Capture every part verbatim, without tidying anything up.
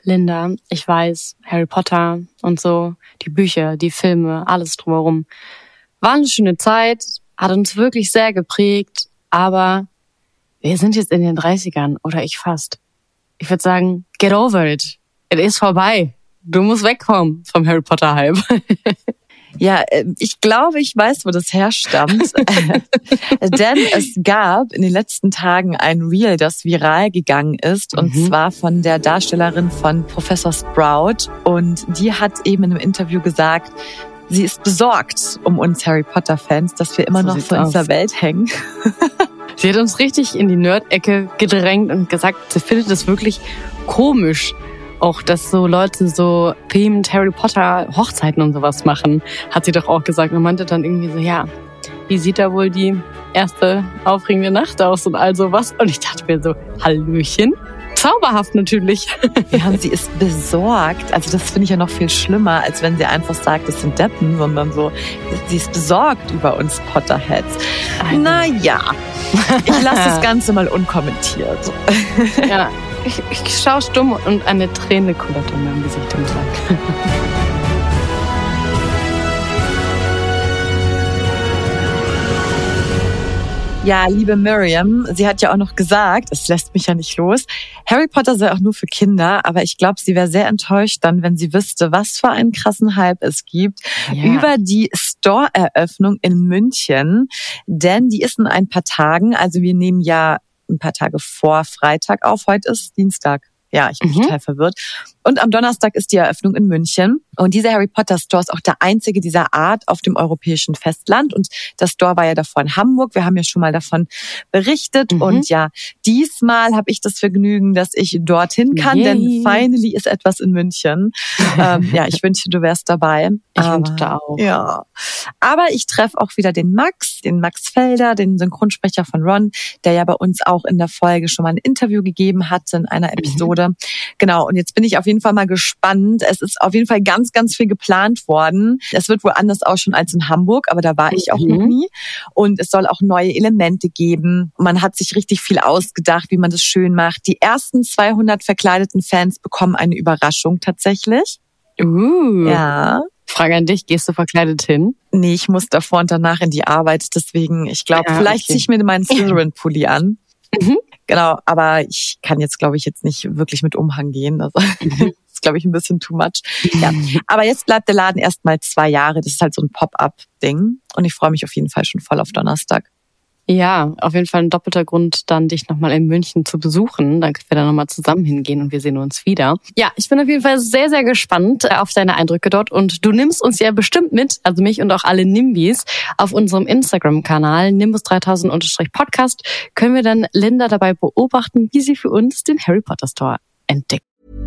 Linda, ich weiß, Harry Potter und so, die Bücher, die Filme, alles drumherum. War eine schöne Zeit, hat uns wirklich sehr geprägt, aber wir sind jetzt in den dreißigern, oder ich fast. Ich würde sagen, get over it. Es ist vorbei. Du musst wegkommen vom Harry Potter-Hype. Ja, ich glaube, ich weiß, wo das herstammt. Denn es gab in den letzten Tagen ein Reel, das viral gegangen ist. Und mhm. zwar von der Darstellerin von Professor Sprout. Und die hat eben in einem Interview gesagt, sie ist besorgt um uns Harry Potter-Fans, dass wir immer so noch so in dieser Welt hängen. Sie hat uns richtig in die Nerd-Ecke gedrängt und gesagt, sie findet es wirklich komisch, auch, dass so Leute so themed Harry Potter Hochzeiten und sowas machen, hat sie doch auch gesagt. Und meinte dann irgendwie so, ja, wie sieht da wohl die erste aufregende Nacht aus und all sowas? Und ich dachte mir so, Hallöchen. Zauberhaft natürlich. Ja, sie ist besorgt. Also das finde ich ja noch viel schlimmer, als wenn sie einfach sagt, das sind Deppen, sondern so, sie ist besorgt über uns Potterheads. Also. Naja, ich lasse das Ganze mal unkommentiert. Ja. Ich, ich schaue stumm und eine Träne kullert in meinem Gesicht entlang. Ja, liebe Miriam, sie hat ja auch noch gesagt, es lässt mich ja nicht los, Harry Potter sei auch nur für Kinder, aber ich glaube, sie wäre sehr enttäuscht dann, wenn sie wüsste, was für einen krassen Hype es gibt ja. über die Store-Eröffnung in München, denn die ist in ein paar Tagen, also wir nehmen ja ein paar Tage vor Freitag auf. Heute ist Dienstag. Ja, ich bin mhm. total verwirrt. Und am Donnerstag ist die Eröffnung in München. Und dieser Harry Potter Store ist auch der einzige dieser Art auf dem europäischen Festland. Und das Store war ja davor in Hamburg. Wir haben ja schon mal davon berichtet. Mhm. Und ja, diesmal habe ich das Vergnügen, dass ich dorthin kann. Yay. Denn finally ist etwas in München. ähm, ja, ich wünsche, du wärst dabei. Ich wünsche da auch. Ja. Aber ich treffe auch wieder den Max, den Max Felder, den Synchronsprecher von Ron, der ja bei uns auch in der Folge schon mal ein Interview gegeben hat in einer Episode. Mhm. Genau, und jetzt bin ich auf jeden Fall mal gespannt. Es ist auf jeden Fall ganz, ganz viel geplant worden. Es wird wohl anders ausschauen als in Hamburg, aber da war ich auch mhm. noch nie. Und es soll auch neue Elemente geben. Man hat sich richtig viel ausgedacht, wie man das schön macht. Die ersten zweihundert verkleideten Fans bekommen eine Überraschung tatsächlich. Uh. Ja. Frage an dich, gehst du verkleidet hin? Nee, ich muss davor und danach in die Arbeit. Deswegen, ich glaube, ja, vielleicht okay. ziehe ich mir meinen Slytherin-Pulli an. Mhm. Genau, aber ich kann jetzt, glaube ich, jetzt nicht wirklich mit Umhang gehen. Also mhm. das ist, glaube ich, ein bisschen too much. Ja, aber jetzt bleibt der Laden erst mal zwei Jahre. Das ist halt so ein Pop-up-Ding. Und ich freue mich auf jeden Fall schon voll auf Donnerstag. Ja, auf jeden Fall ein doppelter Grund, dann dich nochmal in München zu besuchen. Dann können wir da nochmal zusammen hingehen und wir sehen uns wieder. Ja, ich bin auf jeden Fall sehr, sehr gespannt auf deine Eindrücke dort. Und du nimmst uns ja bestimmt mit, also mich und auch alle Nimbys, auf unserem Instagram-Kanal Nimbus dreitausend Podcast können wir dann Linda dabei beobachten, wie sie für uns den Harry Potter Store entdeckt.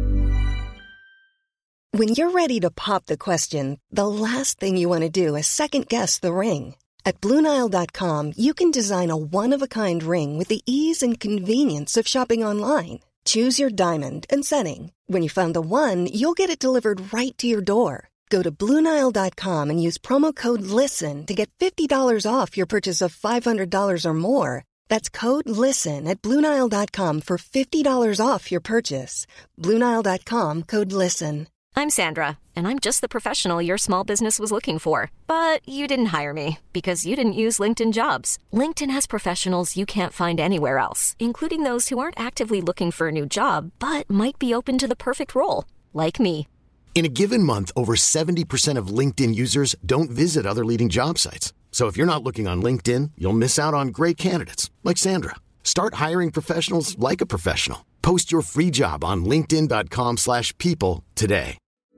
When you're ready to pop the question, the last thing you want to do is second guess the ring. At Blue Nile dot com, you can design a one-of-a-kind ring with the ease and convenience of shopping online. Choose your diamond and setting. When you find the one, you'll get it delivered right to your door. Go to Blue Nile dot com and use promo code LISTEN to get fifty dollars off your purchase of five hundred dollars or more. That's code LISTEN at Blue Nile dot com for fifty dollars off your purchase. Blue Nile dot com, code LISTEN. I'm Sandra, and I'm just the professional your small business was looking for. But you didn't hire me because you didn't use LinkedIn Jobs. LinkedIn has professionals you can't find anywhere else, including those who aren't actively looking for a new job, but might be open to the perfect role, like me. In a given month, over seventy percent of LinkedIn users don't visit other leading job sites. So if you're not looking on LinkedIn, you'll miss out on great candidates, like Sandra. Start hiring professionals like a professional. Post your free job on linkedin dot com slash people today.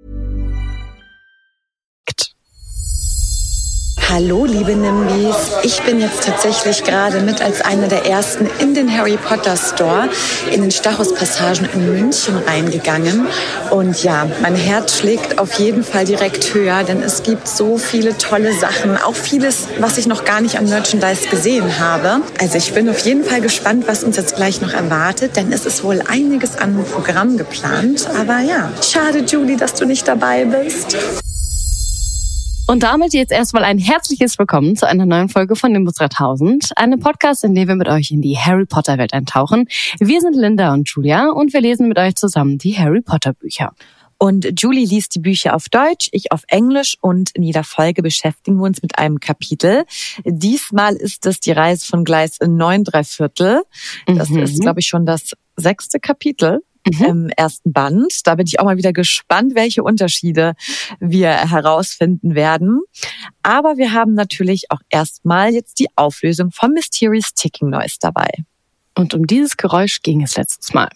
Hallo, liebe Nimbys. Ich bin jetzt tatsächlich gerade mit als einer der ersten in den Harry Potter Store in den Stachus-Passagen in München reingegangen. Und ja, mein Herz schlägt auf jeden Fall direkt höher, denn es gibt so viele tolle Sachen. Auch vieles, was ich noch gar nicht an Merchandise gesehen habe. Also ich bin auf jeden Fall gespannt, was uns jetzt gleich noch erwartet, denn es ist wohl einiges an Programm geplant. Aber ja, schade, Julie, dass du nicht dabei bist. Und damit jetzt erstmal ein herzliches Willkommen zu einer neuen Folge von Nimbus dreitausend, einem Podcast, in dem wir mit euch in die Harry Potter Welt eintauchen. Wir sind Linda und Julia und wir lesen mit euch zusammen die Harry Potter Bücher. Und Julie liest die Bücher auf Deutsch, ich auf Englisch und in jeder Folge beschäftigen wir uns mit einem Kapitel. Diesmal ist es die Reise von Gleis neun drei Viertel. Das mhm. ist, glaube ich, schon das sechste Kapitel mhm. im ersten Band. Da bin ich auch mal wieder gespannt, welche Unterschiede wir herausfinden werden. Aber wir haben natürlich auch erstmal jetzt die Auflösung von Mysterious Ticking Noise dabei. Und um dieses Geräusch ging es letztes Mal.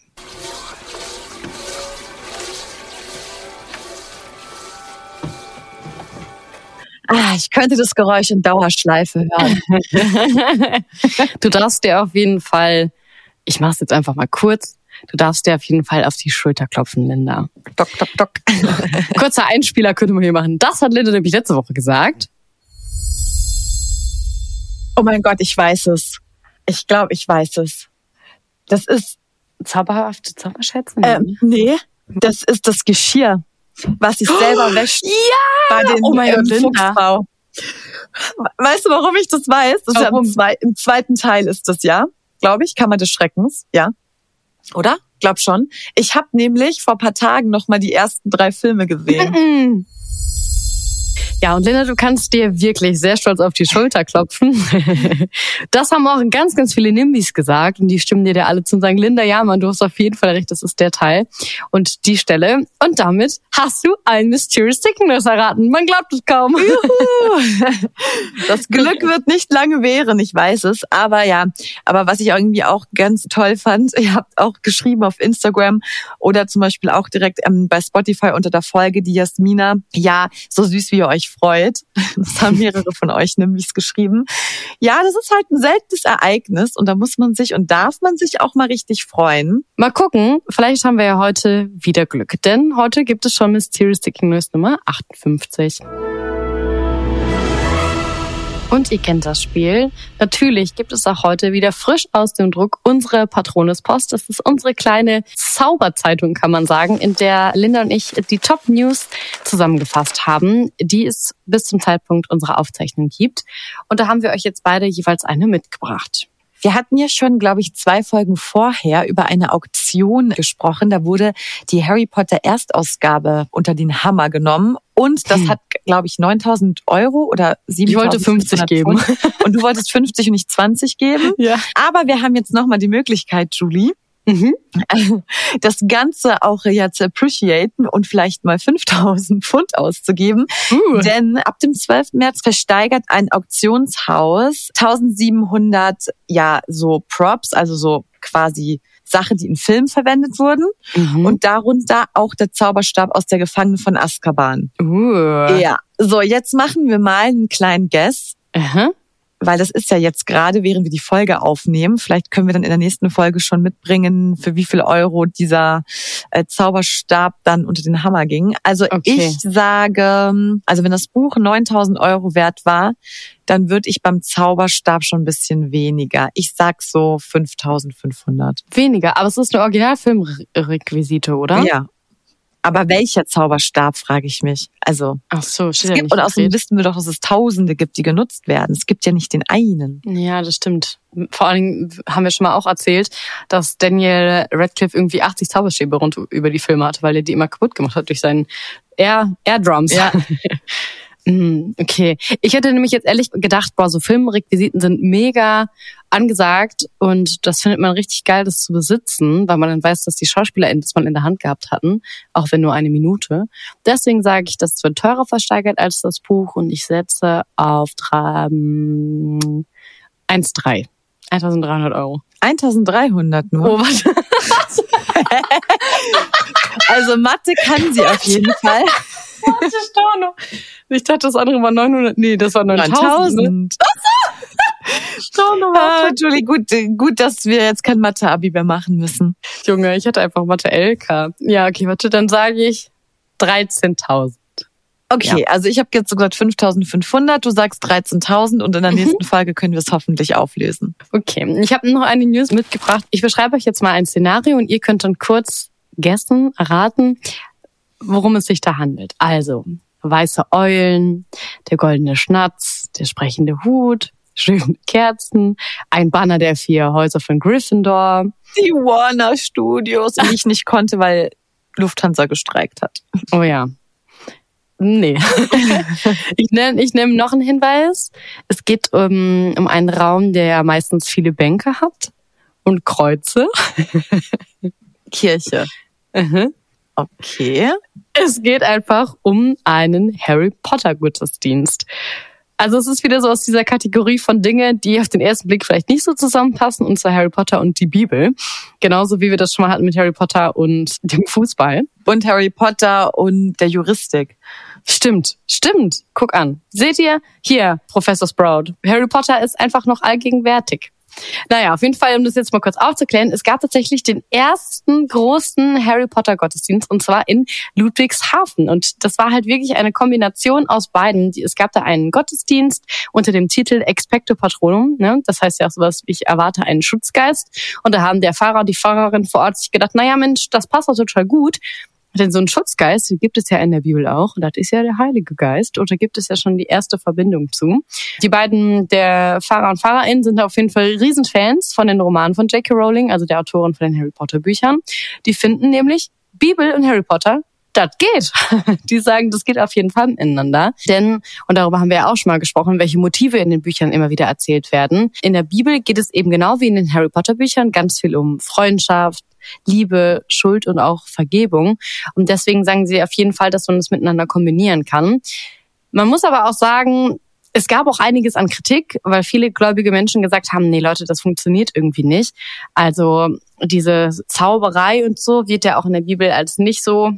Ah, ich könnte das Geräusch in Dauerschleife hören. Du darfst dir auf jeden Fall, ich mach's jetzt einfach mal kurz, du darfst dir auf jeden Fall auf die Schulter klopfen, Linda. Dock, dock, dock. Kurzer Einspieler könnte man hier machen. Das hat Linda nämlich letzte Woche gesagt. Oh mein Gott, ich weiß es. Ich glaube, ich weiß es. Das ist... Zauberhafte Zauberschätze? Ähm, nee, das ist das Geschirr, was sich selber wäscht. Ja! Bei den oh mein ähm, Gott, Fuchsfrau. Weißt du, warum ich das weiß? Das ist ja im, zwei, im zweiten Teil ist das, ja? Glaube ich, Kammer des Schreckens, ja? Oder? Glaub schon. Ich habe nämlich vor ein paar Tagen noch mal die ersten drei Filme gesehen. Ja, und Linda, du kannst dir wirklich sehr stolz auf die Schulter klopfen. Das haben auch ganz, ganz viele Nimbys gesagt und die stimmen dir da alle zu und sagen, Linda, ja, Mann, du hast auf jeden Fall recht, das ist der Teil und die Stelle. Und damit hast du ein Mysterious Ticking Noise erraten. Man glaubt es kaum. Juhu. Das Glück wird nicht lange währen, ich weiß es. Aber ja, aber was ich irgendwie auch ganz toll fand, ihr habt auch geschrieben auf Instagram oder zum Beispiel auch direkt ähm, bei Spotify unter der Folge, die Jasmina, ja, so süß wie ihr euch freut. Das haben mehrere von euch nämlich geschrieben. Ja, das ist halt ein seltenes Ereignis und da muss man sich und darf man sich auch mal richtig freuen. Mal gucken, vielleicht haben wir ja heute wieder Glück, denn heute gibt es schon Mysterious Ticking Noise Nummer achtundfünfzig. Und ihr kennt das Spiel. Natürlich gibt es auch heute wieder frisch aus dem Druck unsere Patronus-Post. Das ist unsere kleine Zauberzeitung, kann man sagen, in der Linda und ich die Top-News zusammengefasst haben, die es bis zum Zeitpunkt unserer Aufzeichnung gibt. Und da haben wir euch jetzt beide jeweils eine mitgebracht. Wir hatten ja schon, glaube ich, zwei Folgen vorher über eine Auktion gesprochen. Da wurde die Harry Potter Erstausgabe unter den Hammer genommen. Und das hm. hat, glaube ich, neuntausend Euro oder siebentausend. Ich wollte fünfzig geben. Und du wolltest fünfzig und nicht zwanzig geben. Ja. Aber wir haben jetzt nochmal die Möglichkeit, Julie, Mhm. das Ganze auch ja zu appreciaten und vielleicht mal fünftausend Pfund auszugeben. Uh. Denn ab dem zwölften März versteigert ein Auktionshaus eintausendsiebenhundert, ja, so Props, also so quasi Sachen, die in Filmen verwendet wurden. Mhm. Und darunter auch der Zauberstab aus der Gefangene von Azkaban. Uh. Ja, so jetzt machen wir mal einen kleinen Guess. Aha. Weil das ist ja jetzt gerade, während wir die Folge aufnehmen. Vielleicht können wir dann in der nächsten Folge schon mitbringen, für wie viel Euro dieser äh, Zauberstab dann unter den Hammer ging. Also okay. Ich sage, also wenn das Buch neuntausend Euro wert war, dann würde ich beim Zauberstab schon ein bisschen weniger. Ich sag so fünftausendfünfhundert. Weniger, aber es ist eine Originalfilmrequisite, oder? Ja. Aber welcher Zauberstab, frage ich mich. Also, ach so, es gibt, und außerdem wissen wir doch, dass es Tausende gibt, die genutzt werden. Es gibt ja nicht den einen. Ja, das stimmt. Vor allen Dingen haben wir schon mal auch erzählt, dass Daniel Radcliffe irgendwie achtzig Zauberstäbe rund über die Filme hatte, weil er die immer kaputt gemacht hat durch seinen Air, Airdrums. Ja. Okay. Ich hätte nämlich jetzt ehrlich gedacht, boah, so Filmrequisiten sind mega angesagt und das findet man richtig geil, das zu besitzen, weil man dann weiß, dass die Schauspieler das mal in der Hand gehabt hatten, auch wenn nur eine Minute. Deswegen sage ich, das wird teurer versteigert als das Buch und ich setze auf eins Komma drei. eintausenddreihundert Euro. eintausenddreihundert nur? Oh, warte. Also Mathe kann sie auf jeden Fall. Warte, Storno. Ich dachte, das andere war neunhundert. Nee, das war neuntausend. Storno, ah, Julie, gut, gut, dass wir jetzt kein Mathe-Abi mehr machen müssen. Junge, ich hatte einfach Mathe-L K. Ja, okay, warte, dann sage ich dreizehntausend. Okay, ja. Also ich habe jetzt so gesagt fünftausendfünfhundert, du sagst dreizehntausend und in der nächsten mhm. Folge können wir es hoffentlich auflösen. Okay, ich habe noch eine News mitgebracht. Ich beschreibe euch jetzt mal ein Szenario und ihr könnt dann kurz guessen, erraten, worum es sich da handelt. Also, weiße Eulen, der goldene Schnatz, der sprechende Hut, schöne Kerzen, ein Banner der vier Häuser von Gryffindor. Die Warner Studios, die ich nicht konnte, weil Lufthansa gestreikt hat. Oh ja. Nee. ich nenne ich nehm noch einen Hinweis. Es geht um, um einen Raum, der meistens viele Bänke hat und Kreuze. Kirche. Mhm. Okay. Es geht einfach um einen Harry Potter Gottesdienst. Also es ist wieder so aus dieser Kategorie von Dingen, die auf den ersten Blick vielleicht nicht so zusammenpassen, und zwar Harry Potter und die Bibel. Genauso wie wir das schon mal hatten mit Harry Potter und dem Fußball. Und Harry Potter und der Juristik. Stimmt, stimmt. Guck an. Seht ihr? Hier, Professor Sprout. Harry Potter ist einfach noch allgegenwärtig. Naja, auf jeden Fall, um das jetzt mal kurz aufzuklären, es gab tatsächlich den ersten großen Harry Potter Gottesdienst, und zwar in Ludwigshafen. Und das war halt wirklich eine Kombination aus beiden. Es gab da einen Gottesdienst unter dem Titel Expecto Patronum, ne? Das heißt ja auch sowas, ich erwarte einen Schutzgeist. Und da haben der Pfarrer und die Pfarrerin vor Ort sich gedacht, naja Mensch, das passt doch total gut. Denn so einen Schutzgeist gibt es ja in der Bibel auch. Und das ist ja der Heilige Geist. Und da gibt es ja schon die erste Verbindung zu. Die beiden, der Pfarrer und Pfarrerin, sind auf jeden Fall Riesenfans von den Romanen von J K Rowling, also der Autorin von den Harry Potter Büchern. Die finden nämlich Bibel und Harry Potter, das geht. Die sagen, das geht auf jeden Fall miteinander. Denn, und darüber haben wir ja auch schon mal gesprochen, welche Motive in den Büchern immer wieder erzählt werden. In der Bibel geht es eben genau wie in den Harry Potter Büchern ganz viel um Freundschaft, Liebe, Schuld und auch Vergebung. Und deswegen sagen sie auf jeden Fall, dass man das miteinander kombinieren kann. Man muss aber auch sagen, es gab auch einiges an Kritik, weil viele gläubige Menschen gesagt haben, nee Leute, das funktioniert irgendwie nicht. Also diese Zauberei und so wird ja auch in der Bibel als nicht so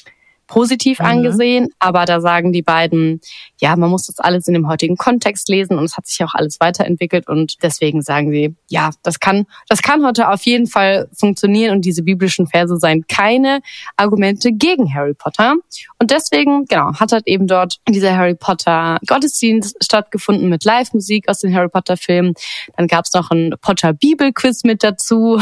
positiv mhm. angesehen, aber da sagen die beiden, ja, man muss das alles in dem heutigen Kontext lesen, und es hat sich auch alles weiterentwickelt, und deswegen sagen sie, ja, das kann das kann heute auf jeden Fall funktionieren, und diese biblischen Verse seien keine Argumente gegen Harry Potter. Und deswegen, genau, hat halt eben dort dieser Harry Potter Gottesdienst stattgefunden mit Live-Musik aus den Harry Potter Filmen. Dann gab es noch ein Potter Bibel-Quiz mit dazu,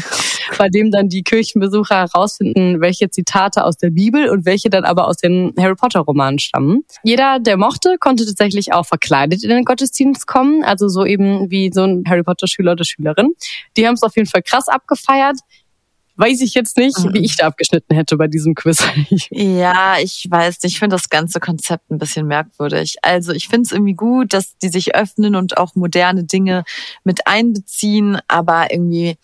bei dem dann die Kirchenbesucher herausfinden, welche Zitate aus der Bibel und welche dann aber aus den Harry Potter Romanen stammen. Jeder, der mochte, konnte tatsächlich auch verkleidet in den Gottesdienst kommen, also so eben wie so ein Harry Potter Schüler oder Schülerin. Die haben es auf jeden Fall krass abgefeiert. Weiß ich jetzt nicht, wie ich da abgeschnitten hätte bei diesem Quiz. Ja, ich weiß nicht. Ich finde das ganze Konzept ein bisschen merkwürdig. Also ich finde es irgendwie gut, dass die sich öffnen und auch moderne Dinge mit einbeziehen, aber irgendwie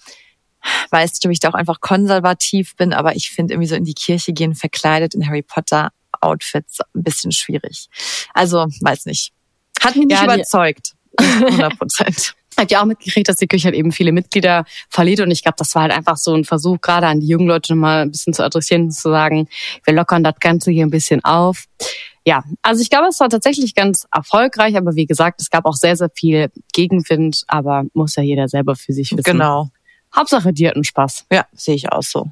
weiß nicht, ob ich da auch einfach konservativ bin, aber ich finde irgendwie so in die Kirche gehen verkleidet in Harry Potter Outfits ein bisschen schwierig. Also, weiß nicht. Hat mich nicht ja, überzeugt. hundert Prozent. Hat ja auch mitgekriegt, dass die Kirche halt eben viele Mitglieder verliert, und ich glaube, das war halt einfach so ein Versuch, gerade an die jungen Leute nochmal ein bisschen zu adressieren und zu sagen, wir lockern das Ganze hier ein bisschen auf. Ja, also ich glaube, es war tatsächlich ganz erfolgreich, aber wie gesagt, es gab auch sehr, sehr viel Gegenwind, aber muss ja jeder selber für sich wissen. Genau. Hauptsache, die hatten Spaß. Ja, sehe ich auch so.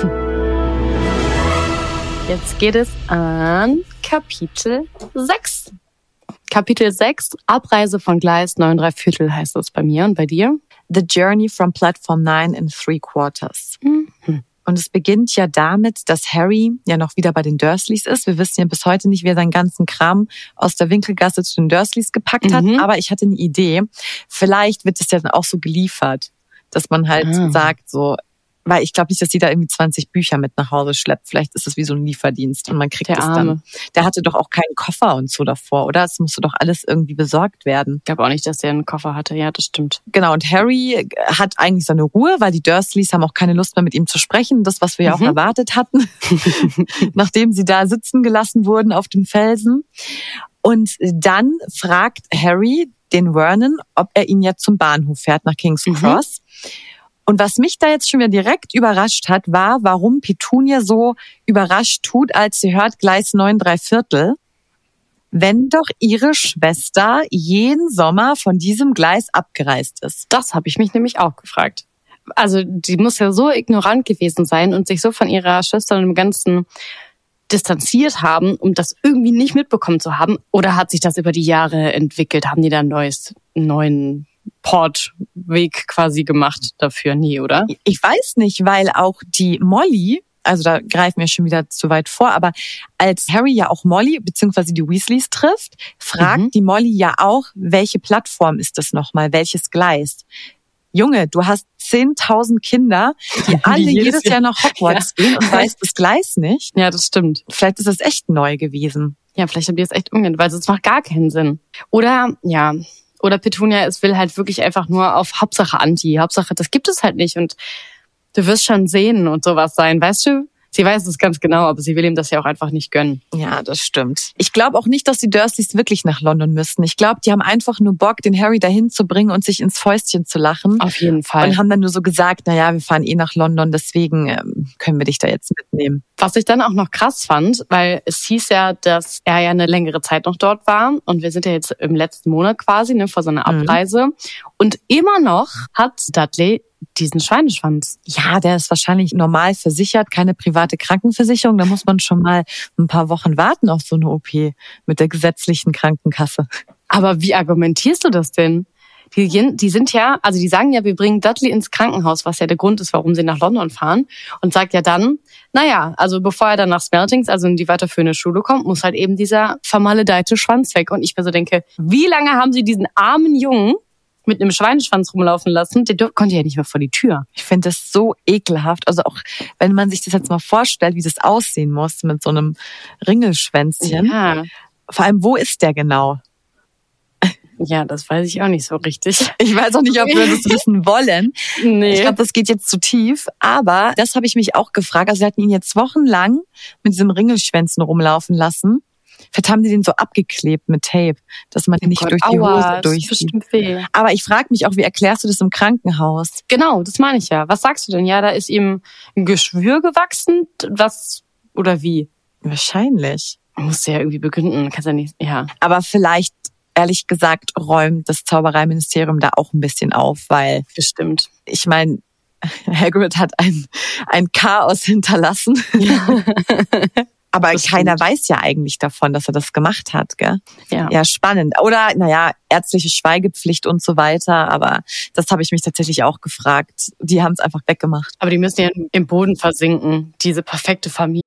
Jetzt geht es an Kapitel sechs. Kapitel sechs, Abreise von Gleis neun drei Viertel heißt das bei mir, und bei dir? The Journey from Platform nine in Three Quarters. Mhm. Und es beginnt ja damit, dass Harry ja noch wieder bei den Dursleys ist. Wir wissen ja bis heute nicht, wer seinen ganzen Kram aus der Winkelgasse zu den Dursleys gepackt hat. Mhm. Aber ich hatte eine Idee. Vielleicht wird es ja dann auch so geliefert, dass man halt ah. sagt so, weil ich glaube nicht, dass die da irgendwie zwanzig Bücher mit nach Hause schleppt. Vielleicht ist es wie so ein Lieferdienst und man kriegt es dann. Der hatte doch auch keinen Koffer und so davor, oder? Es musste doch alles irgendwie besorgt werden. Ich glaube auch nicht, dass der einen Koffer hatte. Ja, das stimmt. Genau, und Harry hat eigentlich seine Ruhe, weil die Dursleys haben auch keine Lust mehr mit ihm zu sprechen. Das, was wir ja mhm. auch erwartet hatten, nachdem sie da sitzen gelassen wurden auf dem Felsen. Und dann fragt Harry den Vernon, ob er ihn jetzt zum Bahnhof fährt, nach King's mhm. Cross. Und was mich da jetzt schon wieder direkt überrascht hat, war, warum Petunia so überrascht tut, als sie hört Gleis neun drei Viertel, wenn doch ihre Schwester jeden Sommer von diesem Gleis abgereist ist. Das habe ich mich nämlich auch gefragt. Also die muss ja so ignorant gewesen sein und sich so von ihrer Schwester und dem Ganzen distanziert haben, um das irgendwie nicht mitbekommen zu haben. Oder hat sich das über die Jahre entwickelt? Haben die da ein neues, einen neuen Portweg quasi gemacht dafür? Nie, oder? Ich weiß nicht, weil auch die Molly Also da greifen wir schon wieder zu weit vor. Aber als Harry ja auch Molly bzw. die Weasleys trifft, fragt mhm. die Molly ja auch, welche Plattform ist das nochmal, welches Gleis? Junge, du hast zehntausend Kinder, die alle die jedes, jedes Jahr nach Hogwarts ja. gehen und weißt das Gleis nicht. Ja, das stimmt. Vielleicht ist das echt neu gewesen. Ja, vielleicht haben die es echt umgehend, weil es macht gar keinen Sinn. Oder, ja, oder Petunia, es will halt wirklich einfach nur auf Hauptsache Anti. Hauptsache, das gibt es halt nicht und du wirst schon sehen und sowas sein, weißt du? Sie weiß es ganz genau, aber sie will ihm das ja auch einfach nicht gönnen. Ja, das stimmt. Ich glaube auch nicht, dass die Dursleys wirklich nach London müssten. Ich glaube, die haben einfach nur Bock, den Harry dahin zu bringen und sich ins Fäustchen zu lachen. Auf jeden Fall. Und haben dann nur so gesagt, na ja, wir fahren eh nach London, deswegen ähm, können wir dich da jetzt mitnehmen. Was ich dann auch noch krass fand, weil es hieß ja, dass er ja eine längere Zeit noch dort war und wir sind ja jetzt im letzten Monat quasi, ne, vor seiner Abreise. Mhm. Und immer noch hat Dudley diesen Schweineschwanz. Ja, der ist wahrscheinlich normal versichert, keine private Krankenversicherung. Da muss man schon mal ein paar Wochen warten auf so eine O P mit der gesetzlichen Krankenkasse. Aber wie argumentierst du das denn? Die, die sind ja, also die sagen ja, wir bringen Dudley ins Krankenhaus, was ja der Grund ist, warum sie nach London fahren. Und sagt ja dann, naja, also bevor er dann nach Smeltings, also in die weiterführende Schule kommt, muss halt eben dieser vermaledeite Schwanz weg. Und ich mir so denke, wie lange haben sie diesen armen Jungen mit einem Schweineschwanz rumlaufen lassen? Der konnte ja nicht mehr vor die Tür. Ich finde das so ekelhaft. Also auch, wenn man sich das jetzt mal vorstellt, wie das aussehen muss mit so einem Ringelschwänzchen. Ja. Vor allem, wo ist der genau? Ja, das weiß ich auch nicht so richtig. Ich weiß auch nicht, ob wir das wissen wollen. Nee. Ich glaube, das geht jetzt zu tief. Aber das habe ich mich auch gefragt. Also sie hatten ihn jetzt wochenlang mit diesem Ringelschwänzen rumlaufen lassen. Vielleicht haben die den so abgeklebt mit Tape, dass man den nicht Gott, durch die aua, Hose durchsieht. Das ist bestimmt weh. Aber ich frage mich auch, wie erklärst du das im Krankenhaus? Genau, das meine ich ja. Was sagst du denn? Ja, da ist ihm ein Geschwür gewachsen. Was oder wie? Wahrscheinlich. Musst du ja irgendwie begründen. Kannst ja nicht. Ja. Aber vielleicht, ehrlich gesagt, räumt das Zaubereiministerium da auch ein bisschen auf, weil bestimmt. Ich meine, Hagrid hat ein ein Chaos hinterlassen. Ja. Aber das keiner stimmt. Weiß ja eigentlich davon, dass er das gemacht hat, gell? Ja. Ja, spannend. Oder, naja, ärztliche Schweigepflicht und so weiter. Aber das habe ich mich tatsächlich auch gefragt. Die haben es einfach weggemacht. Aber die müssen ja im Boden versinken, diese perfekte Familie.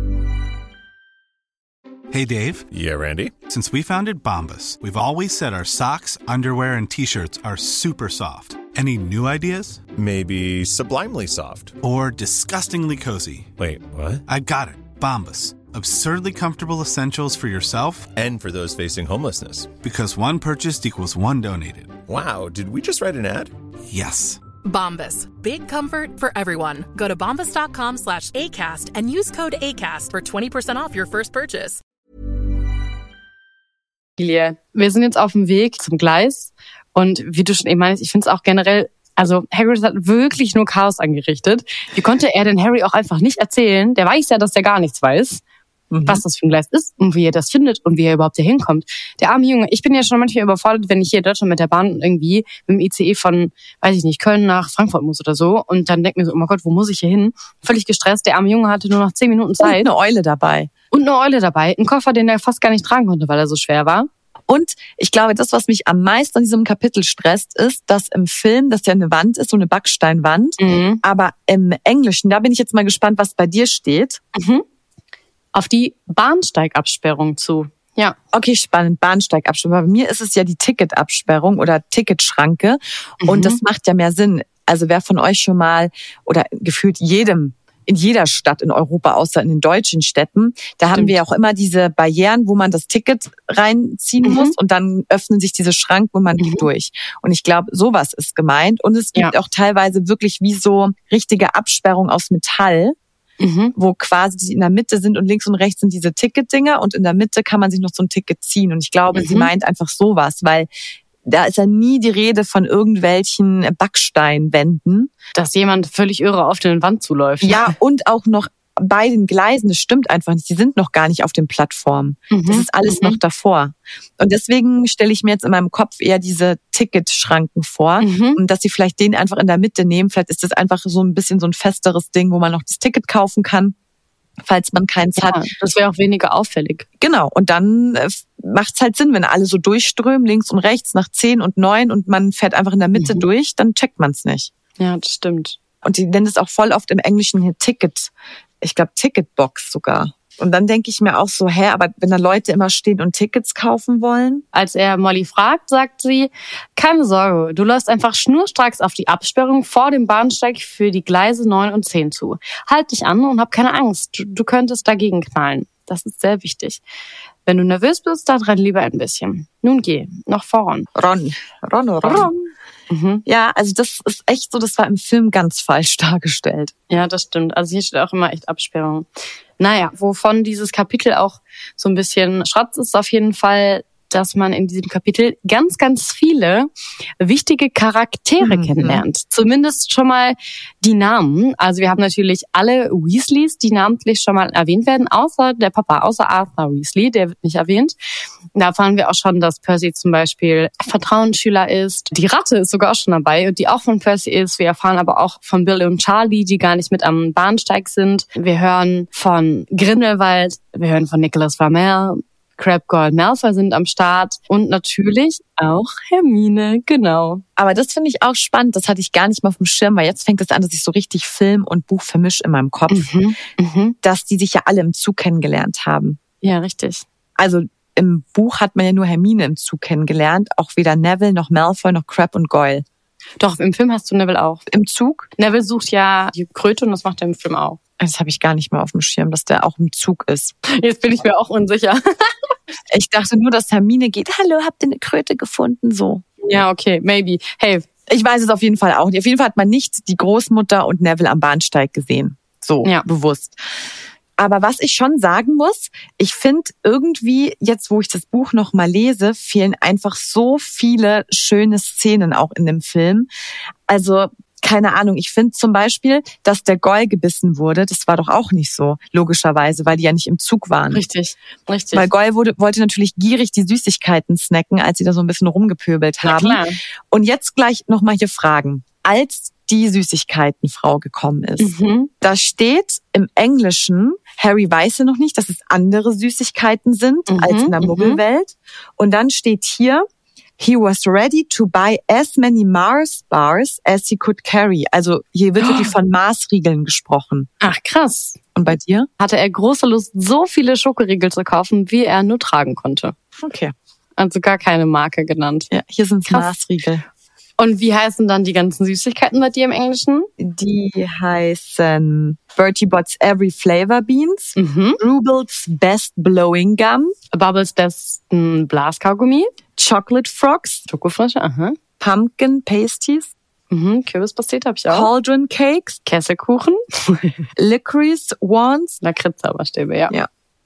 Hey, Dave. Yeah, Randy. Since we founded Bombas, we've always said our socks, underwear, and T-shirts are super soft. Any new ideas? Maybe sublimely soft. Or disgustingly cozy. Wait, what? I got it. Bombas. Absurdly comfortable essentials for yourself and for those facing homelessness. Because one purchased equals one donated. Wow, did we just write an ad? Yes. Bombas. Big comfort for everyone. Go to bombas.com slash ACAST and use code ACAST for twenty percent off your first purchase. Wir sind jetzt auf dem Weg zum Gleis und wie du schon eben meinst, ich finde es auch generell, also Hagrid hat wirklich nur Chaos angerichtet. Wie konnte er denn Harry auch einfach nicht erzählen? Der weiß ja, dass der gar nichts weiß, mhm. was das für ein Gleis ist und wie er das findet und wie er überhaupt hier hinkommt. Der arme Junge, ich bin ja schon manchmal überfordert, wenn ich hier in Deutschland mit der Bahn irgendwie mit dem I C E von, weiß ich nicht, Köln nach Frankfurt muss oder so und dann denke mir so, oh mein Gott, wo muss ich hier hin? Völlig gestresst, der arme Junge hatte nur noch zehn Minuten Zeit. Und eine Eule dabei. Und eine Eule dabei, ein Koffer, den er fast gar nicht tragen konnte, weil er so schwer war. Und ich glaube, das, was mich am meisten an diesem Kapitel stresst, ist, dass im Film das ja eine Wand ist, so eine Backsteinwand. Mhm. Aber im Englischen, da bin ich jetzt mal gespannt, was bei dir steht. Mhm. Auf die Bahnsteigabsperrung zu. Ja. Okay, spannend, Bahnsteigabsperrung. Bei mir ist es ja die Ticketabsperrung oder Ticketschranke. Mhm. Und das macht ja mehr Sinn. Also wer von euch schon mal oder gefühlt jedem in jeder Stadt in Europa, außer in den deutschen Städten. Da Stimmt. haben wir ja auch immer diese Barrieren, wo man das Ticket reinziehen mhm. muss und dann öffnen sich diese Schranken und man mhm. geht durch. Und ich glaube, sowas ist gemeint. Und es gibt ja. auch teilweise wirklich wie so richtige Absperrungen aus Metall, mhm. wo quasi in der Mitte sind und links und rechts sind diese Ticketdinger und in der Mitte kann man sich noch so ein Ticket ziehen. Und ich glaube, mhm. sie meint einfach sowas, weil da ist ja nie die Rede von irgendwelchen Backsteinwänden. Dass jemand völlig irre auf den Wand zuläuft. Ja, und auch noch bei den Gleisen, das stimmt einfach nicht. Die sind noch gar nicht auf den Plattformen. Mhm. Das ist alles mhm. noch davor. Und deswegen stelle ich mir jetzt in meinem Kopf eher diese Ticketschranken vor. Mhm. Und dass sie vielleicht den einfach in der Mitte nehmen. Vielleicht ist das einfach so ein bisschen so ein festeres Ding, wo man noch das Ticket kaufen kann, falls man keins ja, hat. Das wäre auch weniger auffällig. Genau. Und dann äh, macht es halt Sinn, wenn alle so durchströmen, links und rechts nach zehn und neun und man fährt einfach in der Mitte mhm. durch, dann checkt man es nicht. Ja, das stimmt. Und die nennen es auch voll oft im Englischen hier Ticket ich glaube, Ticketbox sogar. Und dann denke ich mir auch so, hä, aber wenn da Leute immer stehen und Tickets kaufen wollen? Als er Molly fragt, sagt sie, keine Sorge, du läufst einfach schnurstracks auf die Absperrung vor dem Bahnsteig für die Gleise neun und zehn zu. Halt dich an und hab keine Angst, du, du könntest dagegen knallen. Das ist sehr wichtig. Wenn du nervös bist, dann renn lieber ein bisschen. Nun geh, noch voran. Ron, Ron, Ron. Ron. Mhm. Ja, also das ist echt so, das war im Film ganz falsch dargestellt. Ja, das stimmt. Also hier steht auch immer echt Absperrung. Naja, wovon dieses Kapitel auch so ein bisschen Schrott ist, auf jeden Fall, dass man in diesem Kapitel ganz, ganz viele wichtige Charaktere mhm. kennenlernt. Zumindest schon mal die Namen. Also wir haben natürlich alle Weasleys, die namentlich schon mal erwähnt werden, außer der Papa, außer Arthur Weasley, der wird nicht erwähnt. Da erfahren wir auch schon, dass Percy zum Beispiel Vertrauensschüler ist. Die Ratte ist sogar auch schon dabei und die auch von Percy ist. Wir erfahren aber auch von Bill und Charlie, die gar nicht mit am Bahnsteig sind. Wir hören von Grindelwald, wir hören von Nicholas Flamel, Crabbe, Goyle, Malfoy sind am Start und natürlich auch Hermine, genau. Aber das finde ich auch spannend, das hatte ich gar nicht mal auf dem Schirm, weil jetzt fängt es an, dass ich so richtig Film und Buch vermische in meinem Kopf, Mhm, mhm. dass die sich ja alle im Zug kennengelernt haben. Ja, richtig. Also im Buch hat man ja nur Hermine im Zug kennengelernt, auch weder Neville noch Malfoy noch Crabbe und Goyle. Doch, im Film hast du Neville auch. Im Zug? Neville sucht ja die Kröte und das macht er im Film auch. Das habe ich gar nicht mehr auf dem Schirm, dass der auch im Zug ist. Jetzt bin ich mir auch unsicher. Ich dachte nur, dass Hermine geht, hallo, habt ihr eine Kröte gefunden? So. Ja, okay, maybe. Hey. Ich weiß es auf jeden Fall auch nicht. Auf jeden Fall hat man nicht die Großmutter und Neville am Bahnsteig gesehen. So, ja. bewusst. Aber was ich schon sagen muss, ich finde irgendwie, jetzt wo ich das Buch noch mal lese, fehlen einfach so viele schöne Szenen auch in dem Film. Also keine Ahnung, ich finde zum Beispiel, dass der Goyle gebissen wurde, das war doch auch nicht so, logischerweise, weil die ja nicht im Zug waren. Richtig, richtig. Weil Goyle wurde, wollte natürlich gierig die Süßigkeiten snacken, als sie da so ein bisschen rumgepöbelt haben. Ja, klar. Und jetzt gleich nochmal hier Fragen. Als die Süßigkeitenfrau gekommen ist, Mhm. da steht im Englischen, Harry weiß ja noch nicht, dass es andere Süßigkeiten sind Mhm, als in der mhm. Muggelwelt. Und dann steht hier, he was ready to buy as many Mars bars as he could carry. Also hier wird wirklich von Maßriegeln gesprochen. Ach, krass. Und bei dir? Hatte er große Lust, so viele Schokoriegel zu kaufen, wie er nur tragen konnte. Okay. Also gar keine Marke genannt. Ja, hier sind Krass. Maßriegel. Und wie heißen dann die ganzen Süßigkeiten bei dir im Englischen? Die heißen Bertie Bott's Every Flavor Beans, Mhm. Rubles Best Blowing Gum, Bubbles besten Blaskaugummi, Chocolate Frogs, Schokofrische, aha. Pumpkin Pasties, Mhm. Kürbispastete habe ich auch. Cauldron Cakes, Kesselkuchen, Licorice Wands. Lakritz-Zauberstäbe, ja. Ja.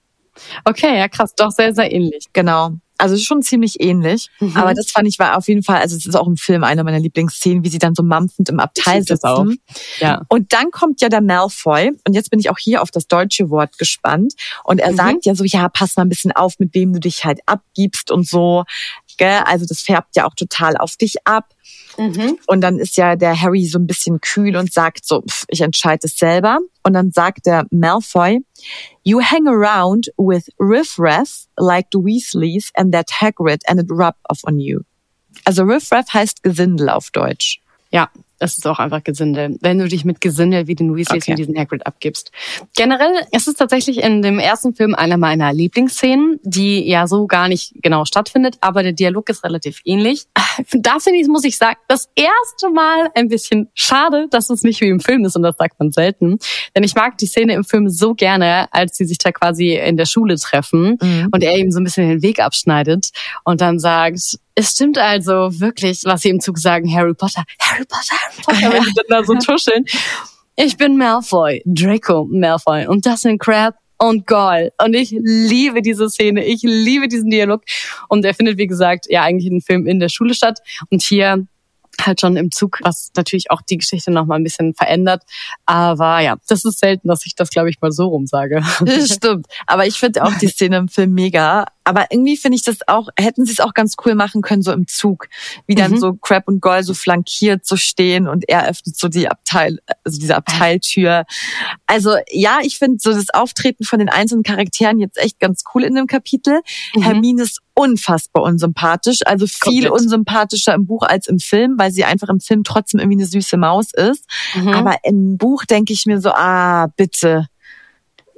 Okay, ja krass, doch sehr, sehr ähnlich. Genau. Also schon ziemlich ähnlich. Mhm. Aber das fand ich war auf jeden Fall, also es ist auch im Film eine meiner Lieblingsszenen, wie sie dann so mampfend im Abteil Ich find das sitzen. auch. Ja. Und dann kommt ja der Malfoy. Und jetzt bin ich auch hier auf das deutsche Wort gespannt. Und er Mhm. sagt ja so, ja, pass mal ein bisschen auf, mit wem du dich halt abgibst und so. Gell? Also das färbt ja auch total auf dich ab. Mhm. Und dann ist ja der Harry so ein bisschen kühl und sagt so, pff, ich entscheide es selber. Und dann sagt der Malfoy, you hang around with riffraff like the Weasleys and that Hagrid and it rub off on you. Also riffraff heißt Gesindel auf Deutsch. Ja, das ist auch einfach Gesindel. Wenn du dich mit Gesindel wie den Weasleys Okay. und diesen Hagrid abgibst. Generell ist es tatsächlich in dem ersten Film einer meiner Lieblingsszenen, die ja so gar nicht genau stattfindet, aber der Dialog ist relativ ähnlich. Da finde ich, muss ich sagen, das erste Mal ein bisschen schade, dass es nicht wie im Film ist und das sagt man selten. Denn ich mag die Szene im Film so gerne, als sie sich da quasi in der Schule treffen Mhm. und er ihm so ein bisschen den Weg abschneidet und dann sagt, es stimmt also wirklich, was sie im Zug sagen, Harry Potter, Harry Potter, Harry Potter, wenn die dann da so tuscheln. Ich bin Malfoy, Draco Malfoy und das sind Crabbe und Goyle. Und ich liebe diese Szene, ich liebe diesen Dialog. Und er findet, wie gesagt, ja eigentlich in dem Film in der Schule statt. Und hier halt schon im Zug, was natürlich auch die Geschichte noch mal ein bisschen verändert. Aber ja, das ist selten, dass ich das, glaube ich, mal so rum sage. Das stimmt. Aber ich finde auch die Szene im Film mega. Aber irgendwie finde ich das auch, hätten sie es auch ganz cool machen können, so im Zug. Wie dann Mhm. so Crabbe und Goyle so flankiert so stehen und er öffnet so die Abteil, also diese Abteiltür. Also ja, ich finde so das Auftreten von den einzelnen Charakteren jetzt echt ganz cool in dem Kapitel. Mhm. Hermine ist unfassbar unsympathisch, also viel Komplett. unsympathischer im Buch als im Film, weil sie einfach im Film trotzdem irgendwie eine süße Maus ist. Mhm. Aber im Buch denke ich mir so, ah, bitte.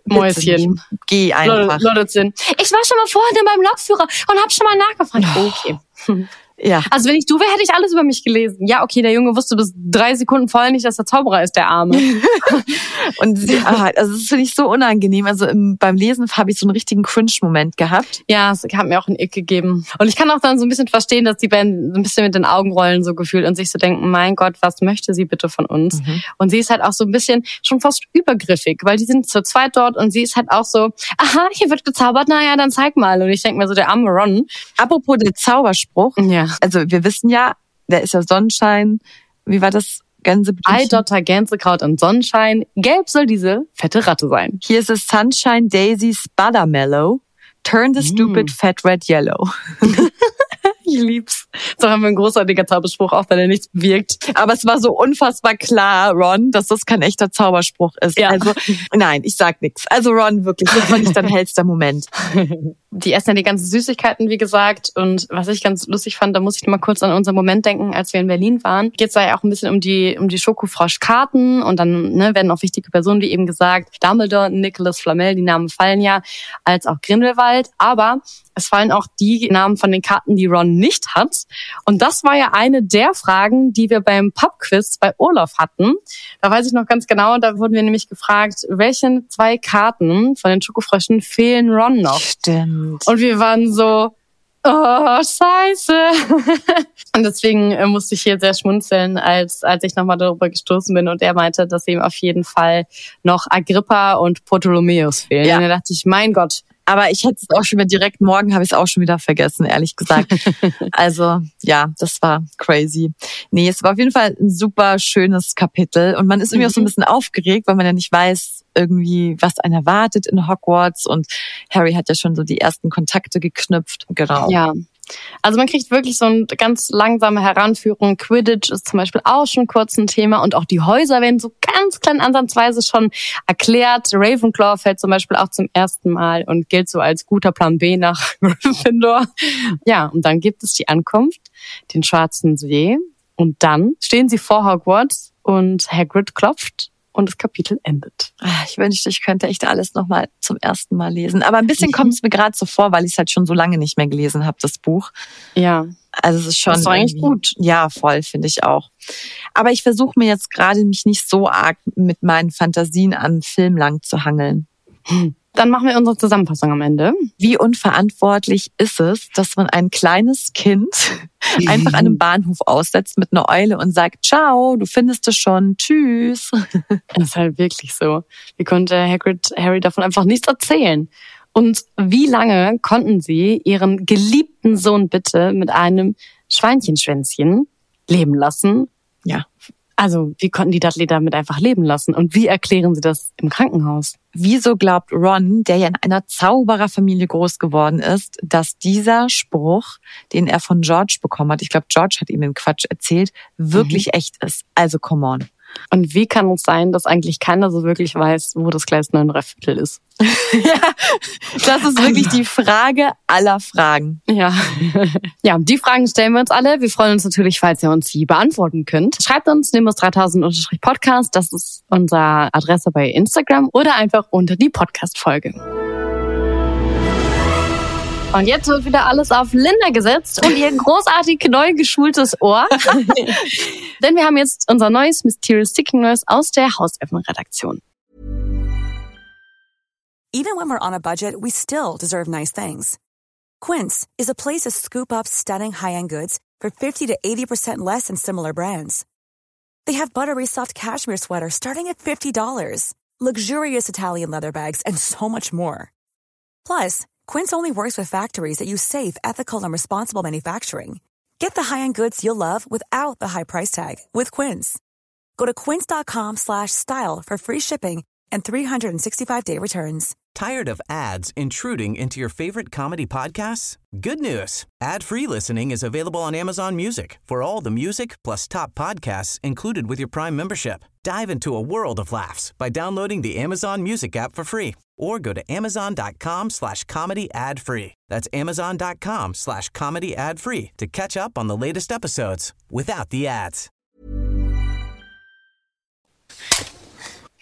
Mäuschen. Geh einfach. Lodderzinn. Ich war schon mal vorhin beim Lokführer und hab schon mal nachgefragt. Okay. Ja. Also wenn ich du wäre, hätte ich alles über mich gelesen. Ja, okay, der Junge wusste bis drei Sekunden vorher nicht, dass der Zauberer ist, der Arme. Und sie, also das finde ich so unangenehm. Also im, beim Lesen habe ich so einen richtigen Cringe-Moment gehabt. Ja, es hat mir auch einen Ick gegeben. Und ich kann auch dann so ein bisschen verstehen, dass die beiden so ein bisschen mit den Augen rollen so gefühlt und sich so denken, mein Gott, was möchte sie bitte von uns? Mhm. Und sie ist halt auch so ein bisschen schon fast übergriffig, weil die sind zu zweit dort und sie ist halt auch so, aha, hier wird gezaubert, naja, dann zeig mal. Und ich denke mir so, der arme Ron. Apropos der Zauberspruch. Ja. Also wir wissen ja, der ist ja Sonnenschein. Wie war das? Gänseblümchen? Eidotter, Gänsekraut und Sonnenschein. Gelb soll diese fette Ratte sein. Hier ist es Sunshine, Daisy, Spuddermellow. Turn the stupid mm. fat red yellow. Ich lieb's. So haben wir ein großartiger Zauberspruch, auch wenn er nichts bewirkt. Aber es war so unfassbar klar, Ron, dass das kein echter Zauberspruch ist. Ja. Also, nein, ich sag nichts. Also Ron, wirklich, das war nicht dein hellster Moment. Die essen ja die ganzen Süßigkeiten, wie gesagt. Und was ich ganz lustig fand, da muss ich mal kurz an unseren Moment denken, als wir in Berlin waren. Geht's da ja auch ein bisschen um die um die Schokofroschkarten. Und dann ne, werden auch wichtige Personen, wie eben gesagt, Dumbledore, Nicholas Flamel, die Namen fallen ja, als auch Grindelwald. Aber es fallen auch die Namen von den Karten, die Ron nicht hat. Und das war ja eine der Fragen, die wir beim Pubquiz bei Olaf hatten. Da weiß ich noch ganz genau, da wurden wir nämlich gefragt, welche zwei Karten von den Schokofröschen fehlen Ron noch? Stimmt. Und wir waren so, oh, scheiße. Und deswegen äh, musste ich hier sehr schmunzeln, als als ich nochmal darüber gestoßen bin und er meinte, dass ihm auf jeden Fall noch Agrippa und Ptolomäus fehlen. Ja. Und da dachte ich, mein Gott. Aber ich hätte es auch schon wieder direkt, morgen habe ich es auch schon wieder vergessen, ehrlich gesagt. Also ja, das war crazy. Nee, es war auf jeden Fall ein super schönes Kapitel. Und man ist irgendwie mhm. auch so ein bisschen aufgeregt, weil man ja nicht weiß, irgendwie, was einen erwartet in Hogwarts. Und Harry hat ja schon so die ersten Kontakte geknüpft. Genau. Ja. Also man kriegt wirklich so eine ganz langsame Heranführung. Quidditch ist zum Beispiel auch schon kurz ein Thema und auch die Häuser werden so ganz klein ansatzweise schon erklärt. Ravenclaw fällt zum Beispiel auch zum ersten Mal und gilt so als guter Plan B nach Gryffindor. Ja, und dann gibt es die Ankunft, den Schwarzen See und dann stehen sie vor Hogwarts und Hagrid klopft. Und das Kapitel endet. Ich wünschte, ich könnte echt alles nochmal zum ersten Mal lesen. Aber ein bisschen mhm. kommt es mir gerade so vor, weil ich es halt schon so lange nicht mehr gelesen habe, das Buch. Ja. Also es ist schon. Das ist eigentlich gut. Ja, voll, finde ich auch. Aber ich versuche mir jetzt gerade mich nicht so arg mit meinen Fantasien an Film lang zu hangeln. Hm. Dann machen wir unsere Zusammenfassung am Ende. Wie unverantwortlich ist es, dass man ein kleines Kind einfach an einem Bahnhof aussetzt mit einer Eule und sagt, ciao, du findest es schon, tschüss. Das ist halt wirklich so. Wie konnte Hagrid Harry davon einfach nichts erzählen? Und wie lange konnten sie ihren geliebten Sohn bitte mit einem Schweinchenschwänzchen leben lassen? Ja. Also, wie konnten die Dudley damit einfach leben lassen? Und wie erklären sie das im Krankenhaus? Wieso glaubt Ron, der ja in einer Zaubererfamilie groß geworden ist, dass dieser Spruch, den er von George bekommen hat, ich glaube, George hat ihm den Quatsch erzählt, wirklich mhm. echt ist? Also, come on. Und wie kann es sein, dass eigentlich keiner so wirklich weiß, wo das Gleis neun drei Viertel ist? Ja, das ist wirklich die Frage aller Fragen. Ja. Ja, die Fragen stellen wir uns alle. Wir freuen uns natürlich, falls ihr uns sie beantworten könnt. Schreibt uns nimbus dreitausend Podcast, das ist unsere Adresse bei Instagram oder einfach unter die Podcast-Folge. Und jetzt wird wieder alles auf Linda gesetzt und ihr großartig neu geschultes Ohr. Denn wir haben jetzt unser neues Mysterious Sticking Nurse aus der Hauselfen-Redaktion. Even when we're on a budget, we still deserve nice things. Quince is a place to scoop up stunning high-end goods for fifty to eighty percent less than similar brands. They have buttery soft cashmere sweaters starting at fifty dollars, luxurious Italian leather bags, and so much more. Plus, Quince only works with factories that use safe, ethical, and responsible manufacturing. Get the high-end goods you'll love without the high price tag with Quince. Go to quince.com slash style for free shipping and three sixty-five day returns. Tired of ads intruding into your favorite comedy podcasts? Good news. Ad-free listening is available on Amazon Music for all the music plus top podcasts included with your Prime membership. Dive into a world of laughs by downloading the Amazon Music app for free or go to amazon.com slash comedy ad free. That's amazon.com slash comedy ad free to catch up on the latest episodes without the ads.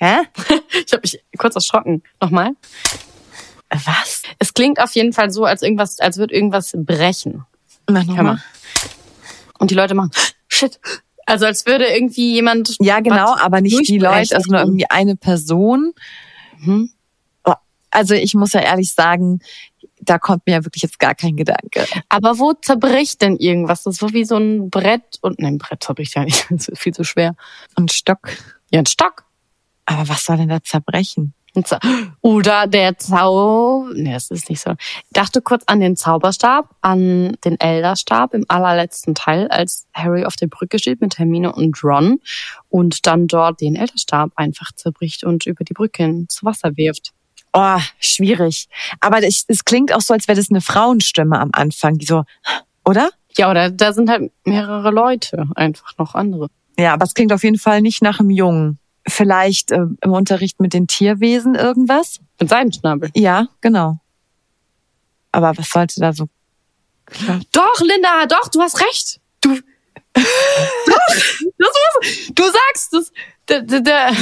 Hä? Ich habe mich kurz erschrocken. Nochmal. Was? Es klingt auf jeden Fall so, als irgendwas, als würde irgendwas brechen. Na, nochmal. Und die Leute machen, shit. Also als würde irgendwie jemand... Ja, genau, aber nicht die Leute, also nur irgendwie eine Person. Mhm. Also ich muss ja ehrlich sagen, da kommt mir ja wirklich jetzt gar kein Gedanke. Aber wo zerbricht denn irgendwas? Das ist so wie so ein Brett. Und nein, ein Brett zerbricht ja nicht. Das ist viel zu schwer. Ein Stock. Ja, ein Stock. Aber was soll denn da zerbrechen? Oder der Zau... Nee, das ist nicht so. Ich dachte kurz an den Zauberstab, an den Elderstab im allerletzten Teil, als Harry auf der Brücke steht mit Hermine und Ron und dann dort den Elderstab einfach zerbricht und über die Brücke ins Wasser wirft. Oh, schwierig. Aber es, es klingt auch so, als wäre das eine Frauenstimme am Anfang, die so, oder? Ja, oder da sind halt mehrere Leute, einfach noch andere. Ja, aber es klingt auf jeden Fall nicht nach einem Jungen. Vielleicht äh, im Unterricht mit den Tierwesen irgendwas? Mit Seidenschnabel. Ja, genau. Aber was sollte da so... Klar. Doch, Linda, doch, du hast recht. Du... doch, das, du sagst es. Der, der, der,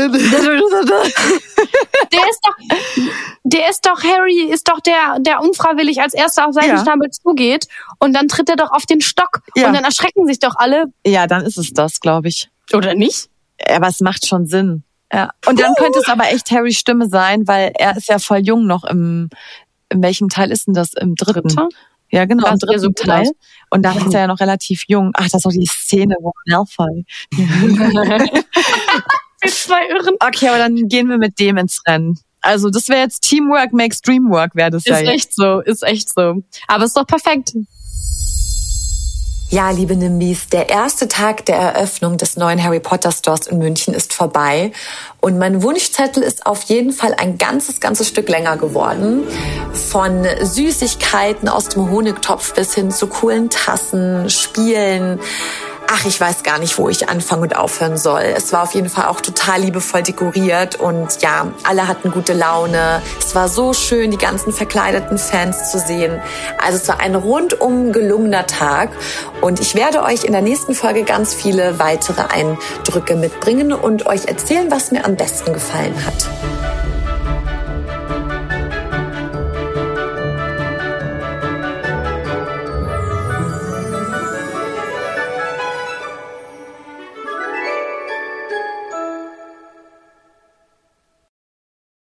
der ist doch, der ist doch, Harry ist doch der, der unfreiwillig als erster auf Seidenschnabel ja. zugeht und dann tritt er doch auf den Stock ja. und dann erschrecken sich doch alle. Ja, dann ist es das, glaube ich. Oder nicht? Aber es macht schon Sinn. Ja. Und dann uh. könnte es aber echt Harrys Stimme sein, weil er ist ja voll jung noch im, in welchem Teil ist denn das? Im dritten? Dritter? Ja, genau, das im dritten so Teil. Aus. Und da ist er ja noch relativ jung. Ach, das ist doch die Szene, wo Malfoy. Wir zwei Irren. Okay, aber dann gehen wir mit dem ins Rennen. Also das wäre jetzt Teamwork makes Dreamwork, wäre das ist ja Ist jetzt. echt so, ist echt so. Aber ist doch perfekt. Ja, liebe Nimbys, der erste Tag der Eröffnung des neuen Harry Potter Stores in München ist vorbei und mein Wunschzettel ist auf jeden Fall ein ganzes, ganzes Stück länger geworden. Von Süßigkeiten aus dem Honigtopf bis hin zu coolen Tassen, Spielen. Ach, ich weiß gar nicht, wo ich anfangen und aufhören soll. Es war auf jeden Fall auch total liebevoll dekoriert und ja, alle hatten gute Laune. Es war so schön, die ganzen verkleideten Fans zu sehen. Also es war ein rundum gelungener Tag und ich werde euch in der nächsten Folge ganz viele weitere Eindrücke mitbringen und euch erzählen, was mir am besten gefallen hat.